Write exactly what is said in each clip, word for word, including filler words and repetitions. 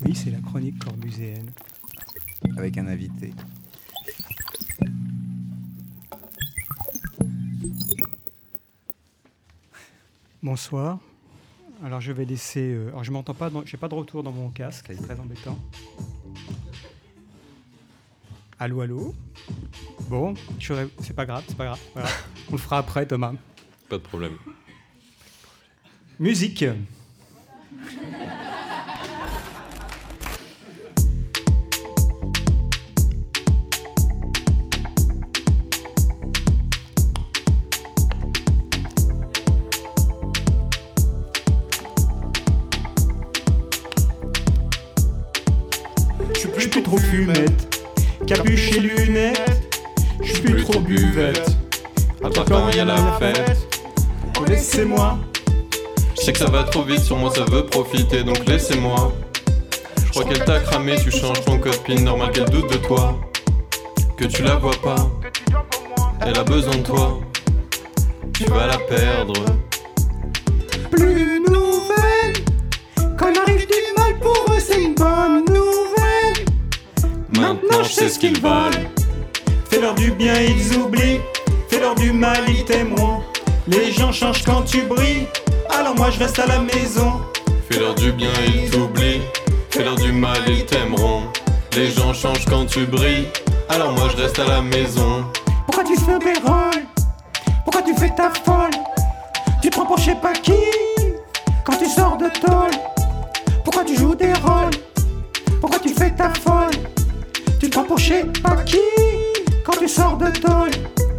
Oui, c'est la chronique corbuséenne. Avec un invité. Bonsoir. Alors je vais laisser... Euh, alors je m'entends pas, dans, j'ai pas de retour dans mon casque, c'est très embêtant. Allô, allô. Bon, je ré... c'est pas grave, c'est pas grave. Voilà. On le fera après, Thomas. Pas de problème. Musique. Je suis plus trop fumette, capuche et lunettes. Je suis plus trop buvette. À part quand il y a la fête. Oh, laissez-moi. Je sais que ça va trop vite, sur moi ça veut profiter, donc laissez-moi. Je crois qu'elle t'a cramé, tu changes ton code PIN, normal qu'elle doute de toi. Que tu la vois pas, elle a besoin de toi. Tu vas la perdre. Plus de nouvelles. Quand il arrive du mal pour eux, c'est une bonne nouvelle. Maintenant je sais ce qu'ils veulent. Fais-leur du bien, ils oublient. Fais-leur du mal, ils t'aimeront. Les gens changent quand tu brilles. Alors moi je reste à la maison. Fais-leur du bien, ils t'oublient. Fais-leur du mal, ils t'aimeront. Les gens changent quand tu brilles. Alors moi je reste à la maison. Pourquoi tu fais des rôles? Pourquoi tu fais ta folle? Tu te prends pour je sais pas qui quand tu sors de tôle. Pourquoi tu joues des rôles? Pourquoi tu fais ta folle? Tu te prends pour je sais pas qui quand tu sors de tôle.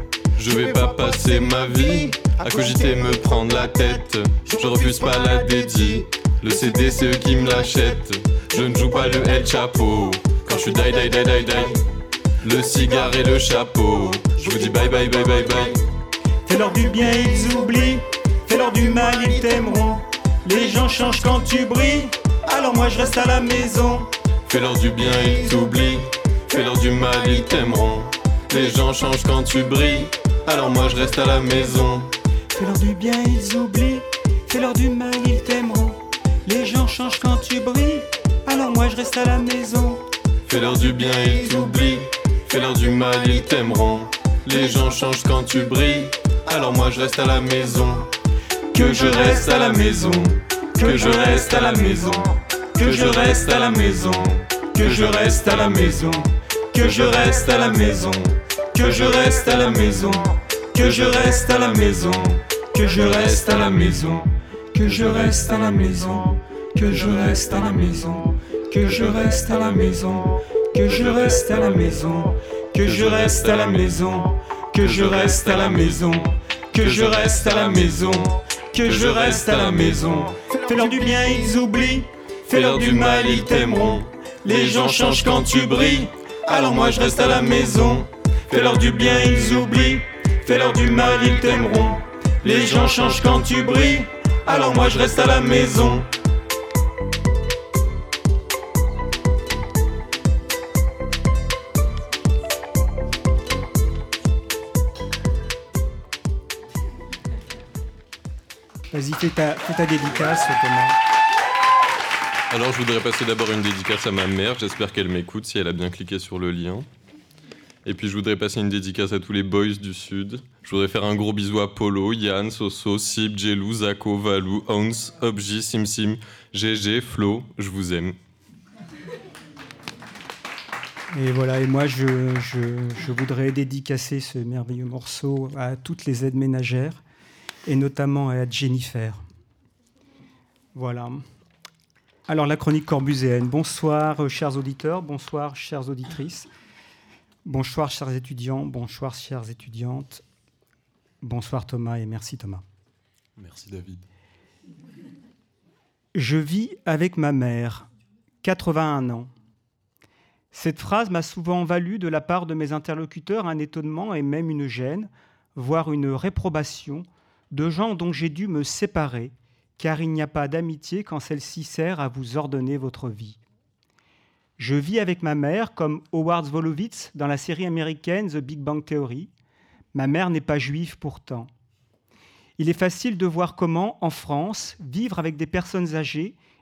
Je vais pas passer ma vie à cogiter me prendre la tête. Je refuse pas la dédie. Le C D c'est eux qui me l'achètent. Je ne joue pas le El Chapo quand je suis die die die die die. Le cigare et le chapeau. Je vous dis bye bye bye bye bye. Fais-leur du bien, ils oublient. Fais-leur du mal, ils t'aimeront. Les gens changent quand tu brilles. Alors moi je reste à la maison. Fais-leur du bien, ils t'oublient. Fais-leur du mal, ils t'aimeront. Les gens changent quand tu brilles. Alors moi je reste à la maison. Fais-leur du bien, ils oublient. Fais-leur du mal, ils t'aimeront. Les gens changent quand tu brilles. Alors moi je reste à la maison. Fais-leur du bien, ils t'oublient. Fais-leur du mal, ils t'aimeront. Les gens changent quand tu brilles. Alors moi je reste à la maison. Que je reste à la maison. Que je reste à la maison. Que je reste à la maison. Que je reste à la maison. Que je reste à la maison. Que je reste à la maison. Que je reste à la maison. Que je reste à la maison. Que je reste à la maison. Que je reste à la maison. Que je reste à la maison. Que je reste à la maison. Que je reste à la maison. Que je reste à la maison. Que je reste à la maison. Que je reste à la maison. Fais-leur du bien, ils oublient. Fais-leur du mal, ils t'aimeront. Les gens changent quand tu brilles. Alors moi je reste à la maison. Fais-leur du bien, ils oublient. Fais-leur du mal, ils t'aimeront. Les gens changent quand tu brilles. Alors moi je reste à la maison. Vas-y, fais ta, fais ta dédicace, Thomas. Alors je voudrais passer d'abord une dédicace à ma mère. J'espère qu'elle m'écoute si elle a bien cliqué sur le lien. Et puis je voudrais passer une dédicace à tous les boys du Sud. Je voudrais faire un gros bisou à Polo, Yann, Soso, Sib, Jelou, Zako, Valou, Ons, Obji, Simsim, G G, Flo, je vous aime. Et voilà, et moi je, je, je voudrais dédicacer ce merveilleux morceau à toutes les aides ménagères et notamment à Jennifer. Voilà. Alors la chronique corbuséenne. Bonsoir euh, chers auditeurs, bonsoir chères auditrices, bonsoir chers étudiants, bonsoir chères étudiantes, bonsoir Thomas et merci Thomas. Merci David. Je vis avec ma mère, quatre-vingt-un ans. Cette phrase m'a souvent valu de la part de mes interlocuteurs un étonnement et même une gêne, voire une réprobation de gens dont j'ai dû me séparer, car il n'y a pas d'amitié quand celle-ci sert à vous ordonner votre vie. Je vis avec ma mère comme Howard Wolowitz dans la série américaine The Big Bang Theory. Ma mère n'est pas juive pourtant. Il est facile de voir comment, en France, vivre avec des personnes âgées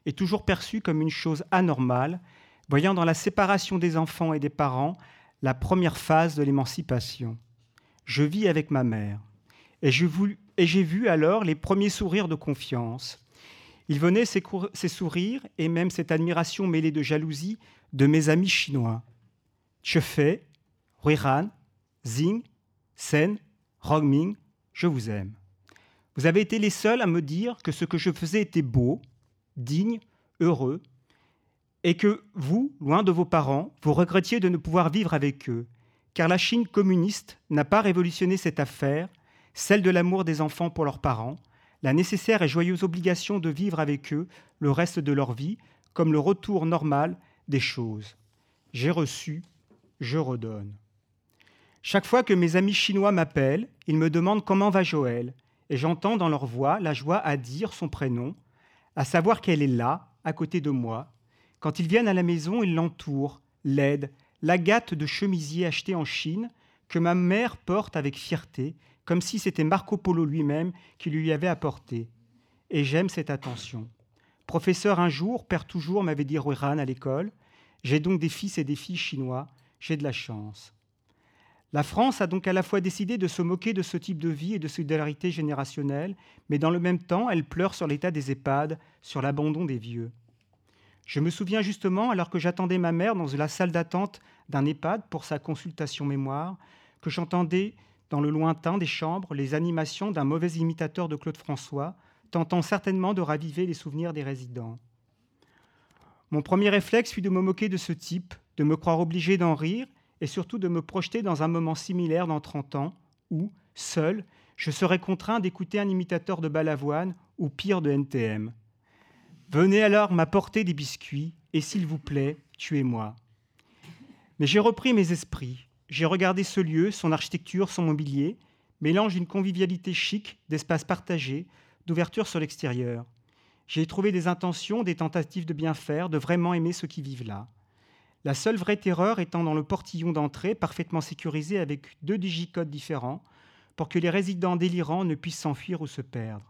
est toujours perçue comme une chose anormale, voyant dans la séparation des enfants et des parents la première phase de l'émancipation. Je vis avec ma mère, et j'ai vu, et j'ai vu alors les premiers sourires de confiance. Il venait ces, cour- ces sourires et même cette admiration mêlée de jalousie de mes amis chinois. Chefei, Huiran, Xing, Sen, Rongming, je vous aime. Vous avez été les seuls à me dire que ce que je faisais était beau, digne, heureux, et que vous, loin de vos parents, vous regrettiez de ne pouvoir vivre avec eux, car la Chine communiste n'a pas révolutionné cette affaire, celle de l'amour des enfants pour leurs parents, la nécessaire et joyeuse obligation de vivre avec eux le reste de leur vie, comme le retour normal des choses. J'ai reçu, je redonne. Chaque fois que mes amis chinois m'appellent, ils me demandent comment va Joël, et j'entends dans leur voix la joie à dire son prénom, à savoir qu'elle est là, à côté de moi. Quand ils viennent à la maison, ils l'entourent, l'aident, la gâtent de chemisiers achetés en Chine, que ma mère porte avec fierté, comme si c'était Marco Polo lui-même qui lui avait apporté. Et j'aime cette attention. Professeur un jour, père toujours, m'avait dit Huiran à l'école. J'ai donc des fils et des filles chinois, j'ai de la chance. La France a donc à la fois décidé de se moquer de ce type de vie et de solidarité générationnelle, mais dans le même temps, elle pleure sur l'état des EHPAD, sur l'abandon des vieux. Je me souviens justement, alors que j'attendais ma mère dans la salle d'attente d'un EHPAD pour sa consultation mémoire, que j'entendais dans le lointain des chambres les animations d'un mauvais imitateur de Claude François, tentant certainement de raviver les souvenirs des résidents. Mon premier réflexe fut de me moquer de ce type, de me croire obligé d'en rire, et surtout de me projeter dans un moment similaire dans trente ans, où, seul, je serais contraint d'écouter un imitateur de Balavoine ou pire de N T M. Venez alors m'apporter des biscuits, et s'il vous plaît, tuez-moi. Mais j'ai repris mes esprits. J'ai regardé ce lieu, son architecture, son mobilier, mélange d'une convivialité chic, d'espace partagé, d'ouverture sur l'extérieur. J'ai trouvé des intentions, des tentatives de bien faire, de vraiment aimer ceux qui vivent là. La seule vraie terreur étant dans le portillon d'entrée, parfaitement sécurisé avec deux digicodes différents, pour que les résidents délirants ne puissent s'enfuir ou se perdre.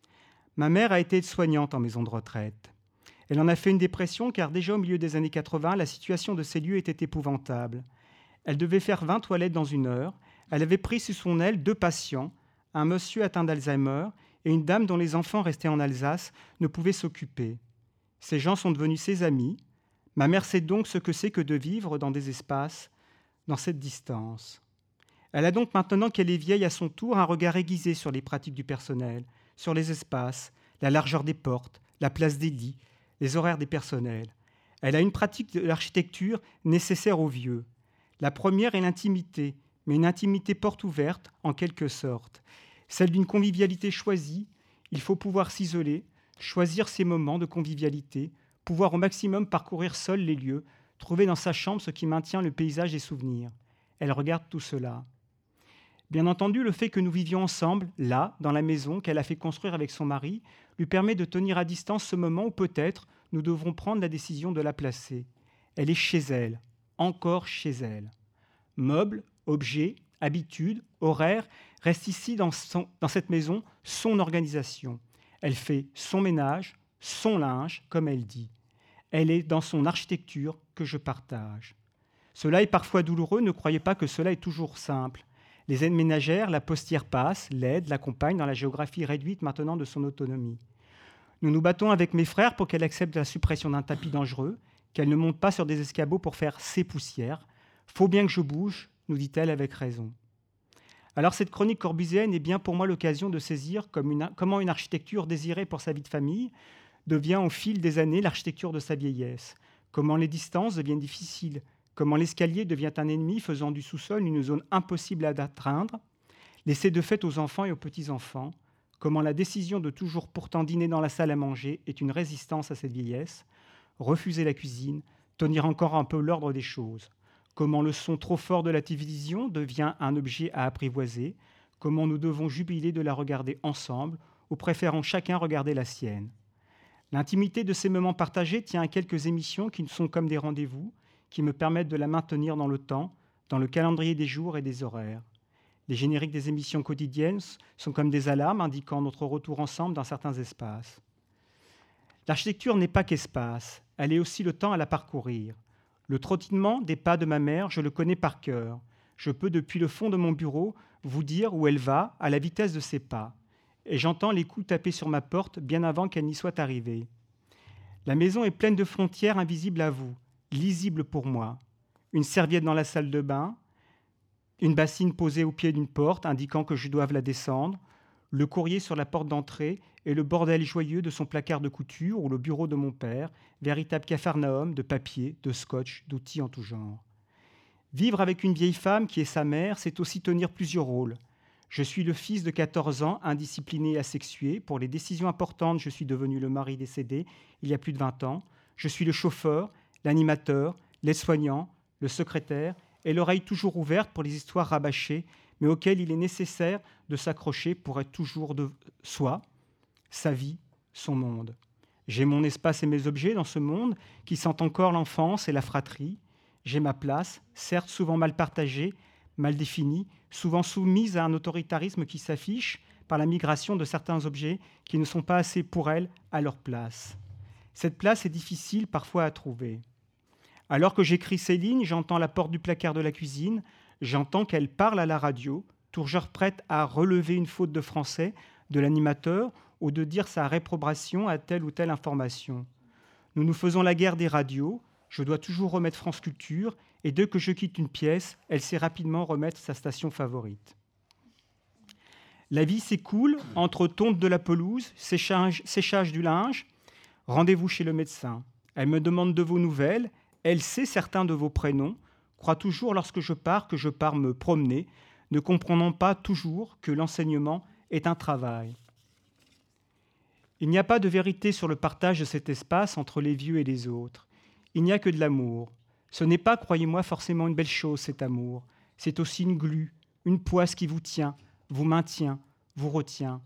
Ma mère a été aide-soignante en maison de retraite. Elle en a fait une dépression car déjà au milieu des années quatre-vingts, la situation de ces lieux était épouvantable. Elle devait faire vingt toilettes dans une heure. Elle avait pris sous son aile deux patients, un monsieur atteint d'Alzheimer et une dame dont les enfants restés en Alsace ne pouvaient s'occuper. Ces gens sont devenus ses amis. Ma mère sait donc ce que c'est que de vivre dans des espaces, dans cette distance. Elle a donc, maintenant qu'elle est vieille à son tour, un regard aiguisé sur les pratiques du personnel, sur les espaces, la largeur des portes, la place des lits, les horaires des personnels. Elle a une pratique de l'architecture nécessaire aux vieux. La première est l'intimité, mais une intimité porte ouverte, en quelque sorte. Celle d'une convivialité choisie. Il faut pouvoir s'isoler, choisir ses moments de convivialité, pouvoir au maximum parcourir seul les lieux, trouver dans sa chambre ce qui maintient le paysage des souvenirs. Elle regarde tout cela. Bien entendu, le fait que nous vivions ensemble, là, dans la maison qu'elle a fait construire avec son mari, lui permet de tenir à distance ce moment où peut-être nous devrons prendre la décision de la placer. Elle est chez elle, encore chez elle. Meubles, objets, habitudes, horaires restent ici dans, son, dans cette maison son organisation. Elle fait son ménage, son linge, comme elle dit. Elle est dans son architecture que je partage. Cela est parfois douloureux, ne croyez pas que cela est toujours simple. Les aides ménagères, la postière passe, l'aide, l'accompagne dans la géographie réduite maintenant de son autonomie. Nous nous battons avec mes frères pour qu'elle accepte la suppression d'un tapis dangereux, qu'elle ne monte pas sur des escabeaux pour faire ses poussières. « Faut bien que je bouge », nous dit-elle avec raison. Alors cette chronique corbusienne est bien pour moi l'occasion de saisir comme une, comment une architecture désirée pour sa vie de famille devient au fil des années l'architecture de sa vieillesse, comment les distances deviennent difficiles, comment l'escalier devient un ennemi faisant du sous-sol une zone impossible à atteindre, laissée de fait aux enfants et aux petits-enfants, comment la décision de toujours pourtant dîner dans la salle à manger est une résistance à cette vieillesse, refuser la cuisine, tenir encore un peu l'ordre des choses, comment le son trop fort de la télévision devient un objet à apprivoiser, comment nous devons jubiler de la regarder ensemble ou préférons chacun regarder la sienne. L'intimité de ces moments partagés tient à quelques émissions qui sont comme des rendez-vous, qui me permettent de la maintenir dans le temps, dans le calendrier des jours et des horaires. Les génériques des émissions quotidiennes sont comme des alarmes indiquant notre retour ensemble dans certains espaces. L'architecture n'est pas qu'espace, elle est aussi le temps à la parcourir. Le trottinement des pas de ma mère, je le connais par cœur. Je peux, depuis le fond de mon bureau, vous dire où elle va à la vitesse de ses pas. Et j'entends les coups taper sur ma porte bien avant qu'elle n'y soit arrivée. La maison est pleine de frontières invisibles à vous, lisibles pour moi. Une serviette dans la salle de bain, une bassine posée au pied d'une porte indiquant que je doive la descendre, le courrier sur la porte d'entrée et le bordel joyeux de son placard de couture ou le bureau de mon père, véritable capharnaüm de papier, de scotch, d'outils en tout genre. Vivre avec une vieille femme qui est sa mère, c'est aussi tenir plusieurs rôles. Je suis le fils de quatorze ans, indiscipliné et asexué. Pour les décisions importantes, je suis devenu le mari décédé il y a plus de vingt ans. Je suis le chauffeur, l'animateur, l'aide-soignant, le secrétaire et l'oreille toujours ouverte pour les histoires rabâchées, mais auxquelles il est nécessaire de s'accrocher pour être toujours de soi, sa vie, son monde. J'ai mon espace et mes objets dans ce monde qui sent encore l'enfance et la fratrie. J'ai ma place, certes souvent mal partagée, mal définie, souvent soumise à un autoritarisme qui s'affiche par la migration de certains objets qui ne sont pas assez pour elle à leur place. Cette place est difficile parfois à trouver. Alors que j'écris ces lignes, j'entends la porte du placard de la cuisine, j'entends qu'elle parle à la radio, toujours prête à relever une faute de français de l'animateur ou de dire sa réprobation à telle ou telle information. Nous nous faisons la guerre des radios, je dois toujours remettre France Culture, et dès que je quitte une pièce, elle sait rapidement remettre sa station favorite. La vie s'écoule entre tonte de la pelouse, séchage, séchage du linge, rendez-vous chez le médecin. Elle me demande de vos nouvelles, elle sait certains de vos prénoms, croit toujours lorsque je pars que je pars me promener, ne comprenant pas toujours que l'enseignement est un travail. Il n'y a pas de vérité sur le partage de cet espace entre les vieux et les autres. Il n'y a que de l'amour. Ce n'est pas, croyez-moi, forcément une belle chose, cet amour. C'est aussi une glu, une poisse qui vous tient, vous maintient, vous retient.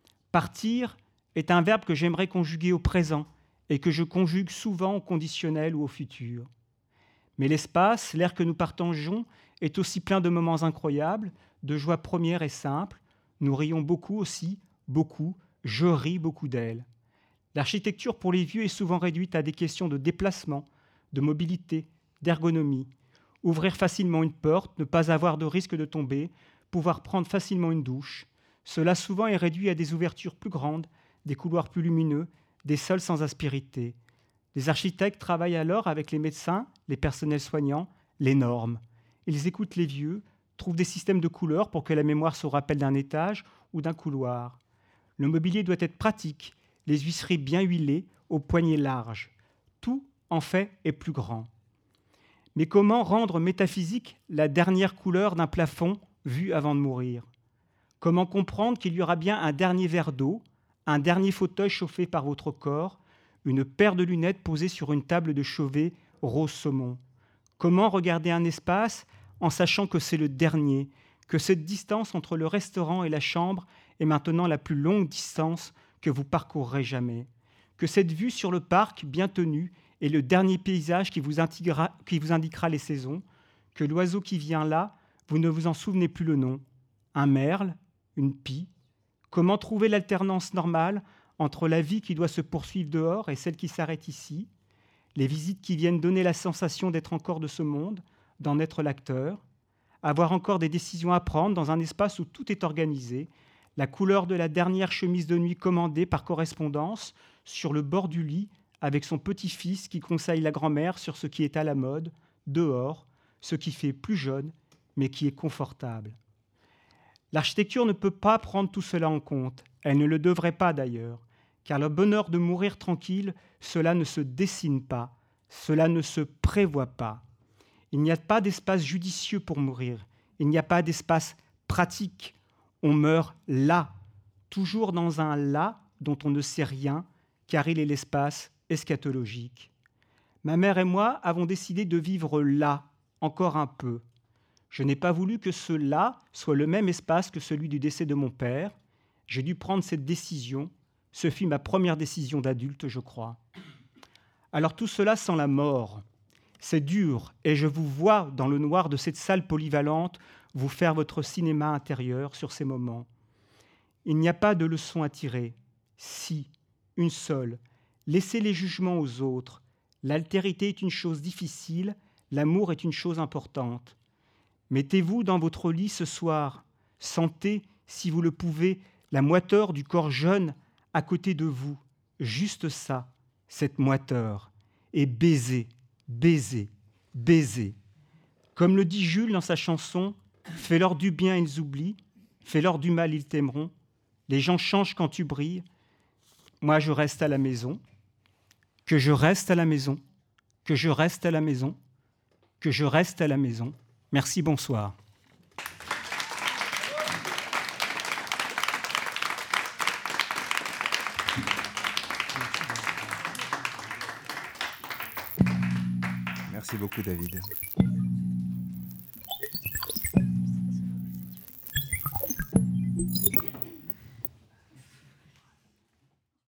Partir est un verbe que j'aimerais conjuguer au présent et que je conjugue souvent au conditionnel ou au futur. Mais l'espace, l'air que nous partageons, est aussi plein de moments incroyables, de joies premières et simples. Nous rions beaucoup aussi, beaucoup, je ris beaucoup d'elle. L'architecture pour les vieux est souvent réduite à des questions de déplacement, de mobilité, d'ergonomie. Ouvrir facilement une porte, ne pas avoir de risque de tomber, pouvoir prendre facilement une douche. Cela souvent est réduit à des ouvertures plus grandes, des couloirs plus lumineux, des sols sans aspérité. Les architectes travaillent alors avec les médecins, les personnels soignants, les normes. Ils écoutent les vieux, trouvent des systèmes de couleurs pour que la mémoire se rappelle d'un étage ou d'un couloir. Le mobilier doit être pratique, les huisseries bien huilées, aux poignées larges. Tout, en fait, est plus grand. Mais comment rendre métaphysique la dernière couleur d'un plafond vu avant de mourir ? Comment comprendre qu'il y aura bien un dernier verre d'eau, un dernier fauteuil chauffé par votre corps, une paire de lunettes posée sur une table de chevet rose saumon ? Comment regarder un espace en sachant que c'est le dernier, que cette distance entre le restaurant et la chambre est maintenant la plus longue distance que vous parcourrez jamais, que cette vue sur le parc bien tenue est le dernier paysage qui vous indiquera, qui vous indiquera les saisons, que l'oiseau qui vient là, vous ne vous en souvenez plus le nom, un merle, une pie. Comment trouver l'alternance normale entre la vie qui doit se poursuivre dehors et celle qui s'arrête ici, les visites qui viennent donner la sensation d'être encore de ce monde, d'en être l'acteur, avoir encore des décisions à prendre dans un espace où tout est organisé, la couleur de la dernière chemise de nuit commandée par correspondance sur le bord du lit avec son petit-fils qui conseille la grand-mère sur ce qui est à la mode, dehors, ce qui fait plus jeune, mais qui est confortable. L'architecture ne peut pas prendre tout cela en compte. Elle ne le devrait pas d'ailleurs, car le bonheur de mourir tranquille, cela ne se dessine pas, cela ne se prévoit pas. Il n'y a pas d'espace judicieux pour mourir, il n'y a pas d'espace pratique. On meurt là, toujours dans un là dont on ne sait rien, car il est l'espace eschatologique. Ma mère et moi avons décidé de vivre là, encore un peu. Je n'ai pas voulu que ce là soit le même espace que celui du décès de mon père. J'ai dû prendre cette décision. Ce fut ma première décision d'adulte, je crois. Alors tout cela sent la mort. C'est dur, et je vous vois dans le noir de cette salle polyvalente vous faire votre cinéma intérieur sur ces moments. Il n'y a pas de leçon à tirer. Si, une seule. Laissez les jugements aux autres. L'altérité est une chose difficile, l'amour est une chose importante. Mettez-vous dans votre lit ce soir. Sentez, si vous le pouvez, la moiteur du corps jeune à côté de vous. Juste ça, cette moiteur. Et baisez, baisez, baisez. Comme le dit Jules dans sa chanson, « Fais-leur du bien, ils oublient. Fais-leur du mal, ils t'aimeront. Les gens changent quand tu brilles. Moi, je reste à la maison. Que je reste à la maison. Que je reste à la maison. Que je reste à la maison. » Merci, bonsoir. Merci beaucoup, David.